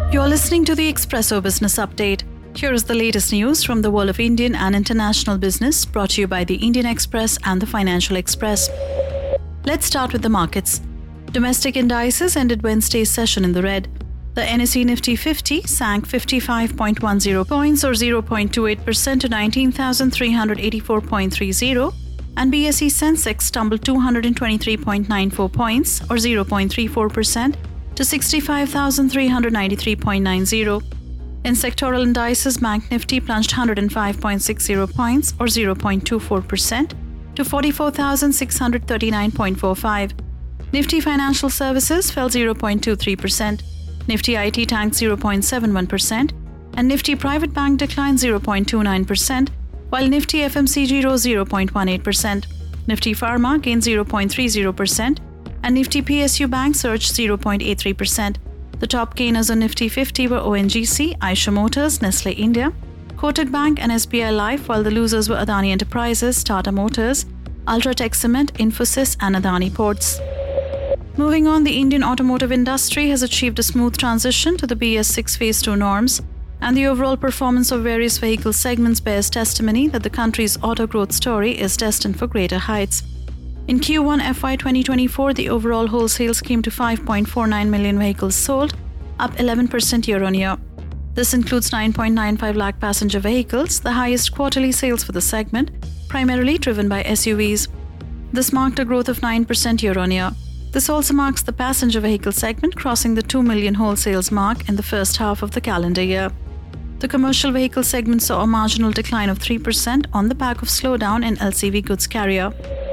You're listening to the Expresso Business Update. Here is the latest news from the world of Indian and international business, brought to you by the Indian Express and the Financial Express. Let's start with the markets. Domestic indices ended Wednesday's session in the red. The NSE Nifty 50 sank 55.10 points or 0.28% to 19,384.30, and BSE Sensex tumbled 223.94 points or 0.34% to 65,393.90. In sectoral indices, Bank Nifty plunged 105.60 points or 0.24% to 44,639.45. Nifty Financial Services fell 0.23%. Nifty IT tanked 0.71%, and Nifty Private Bank declined 0.29%, while Nifty FMCG rose 0.18%. Nifty Pharma gained 0.30%, and Nifty PSU Bank surged 0.83%. The top gainers on Nifty 50 were ONGC, Eicher Motors, Nestle India, Kotak Bank and SBI Life, while the losers were Adani Enterprises, Tata Motors, Ultratech Cement, Infosys and Adani Ports. Moving on, the Indian automotive industry has achieved a smooth transition to the BS6 Phase 2 norms, and the overall performance of various vehicle segments bears testimony that the country's auto growth story is destined for greater heights. In Q1 FY 2024, the overall wholesales came to 5.49 million vehicles sold, up 11% year-on-year. This includes 9.95 lakh passenger vehicles, the highest quarterly sales for the segment, primarily driven by SUVs. This marked a growth of 9% year-on-year. This also marks the passenger vehicle segment crossing the 2 million wholesales mark in the first half of the calendar year. The commercial vehicle segment saw a marginal decline of 3% on the back of slowdown in LCV goods carrier.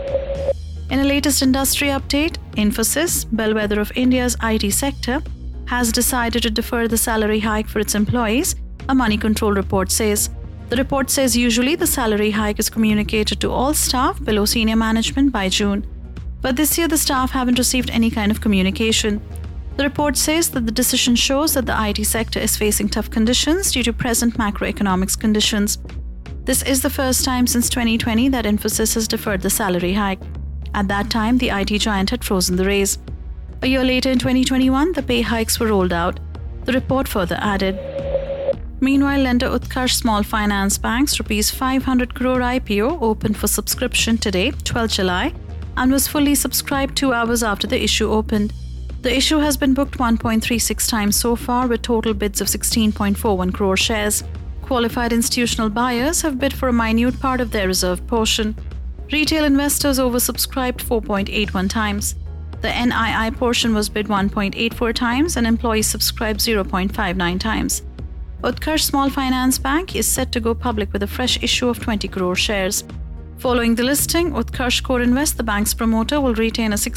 In a latest industry update, Infosys, bellwether of India's IT sector, has decided to defer the salary hike for its employees, a Money Control report says. The report says usually the salary hike is communicated to all staff below senior management by June. But this year the staff haven't received any kind of communication. The report says that the decision shows that the IT sector is facing tough conditions due to present macroeconomics conditions. This is the first time since 2020 that Infosys has deferred the salary hike. At that time, the IT giant had frozen the raise. A year later in 2021, the pay hikes were rolled out. The report further added. Meanwhile, lender Utkarsh Small Finance Bank's Rs 500 crore IPO opened for subscription today, 12 July, and was fully subscribed 2 hours after the issue opened. The issue has been booked 1.36 times so far, with total bids of 16.41 crore shares. Qualified institutional buyers have bid for a minute part of their reserved portion. Retail investors oversubscribed 4.81 times. The NII portion was bid 1.84 times and employees subscribed 0.59 times. Utkarsh Small Finance Bank is set to go public with a fresh issue of 20 crore shares. Following the listing, Utkarsh Core Invest, the bank's promoter, will retain a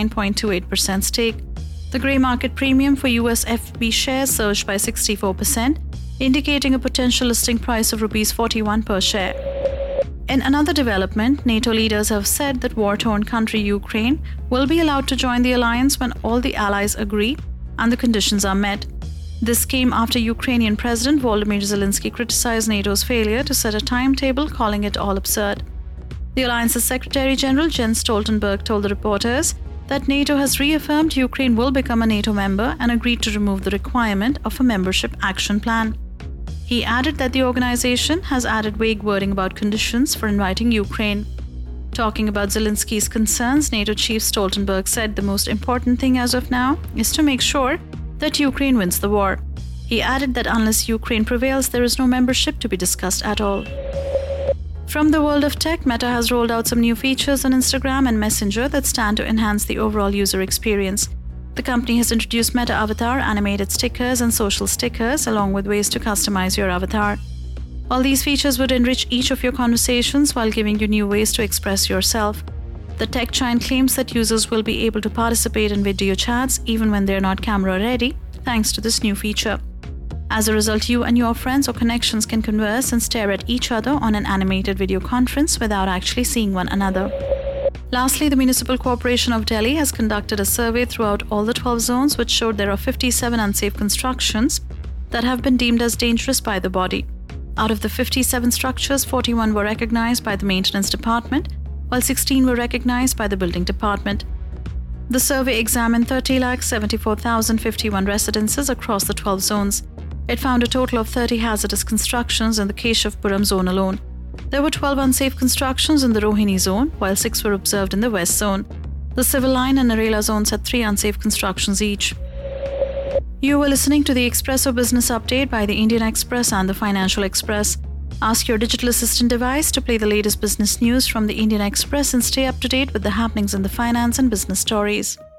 69.28% stake. The grey market premium for US FB shares surged by 64%, indicating a potential listing price of Rs 41 per share. In another development, NATO leaders have said that war-torn country Ukraine will be allowed to join the alliance when all the allies agree and the conditions are met. This came after Ukrainian President Volodymyr Zelensky criticized NATO's failure to set a timetable, calling it all absurd. The alliance's Secretary General Jens Stoltenberg told the reporters that NATO has reaffirmed Ukraine will become a NATO member and agreed to remove the requirement of a membership action plan. He added that the organization has added vague wording about conditions for inviting Ukraine. Talking about Zelensky's concerns, NATO Chief Stoltenberg said the most important thing as of now is to make sure that Ukraine wins the war. He added that unless Ukraine prevails, there is no membership to be discussed at all. From the world of tech, Meta has rolled out some new features on Instagram and Messenger that stand to enhance the overall user experience. The company has introduced Meta Avatar, animated stickers, and social stickers, along with ways to customize your avatar. All these features would enrich each of your conversations while giving you new ways to express yourself. The tech giant claims that users will be able to participate in video chats even when they're not camera ready, thanks to this new feature. As a result, you and your friends or connections can converse and stare at each other on an animated video conference without actually seeing one another. Lastly, the Municipal Corporation of Delhi has conducted a survey throughout all the 12 zones, which showed there are 57 unsafe constructions that have been deemed as dangerous by the body. Out of the 57 structures, 41 were recognized by the Maintenance Department, while 16 were recognized by the Building Department. The survey examined 30,74,051 residences across the 12 zones. It found a total of 30 hazardous constructions in the Keshavapuram zone alone. There were 12 unsafe constructions in the Rohini zone, while 6 were observed in the West zone. The Civil Line and Narela zones had 3 unsafe constructions each. You were listening to the Expresso Business Update by the Indian Express and the Financial Express. Ask your digital assistant device to play the latest business news from the Indian Express and stay up to date with the happenings in the finance and business stories.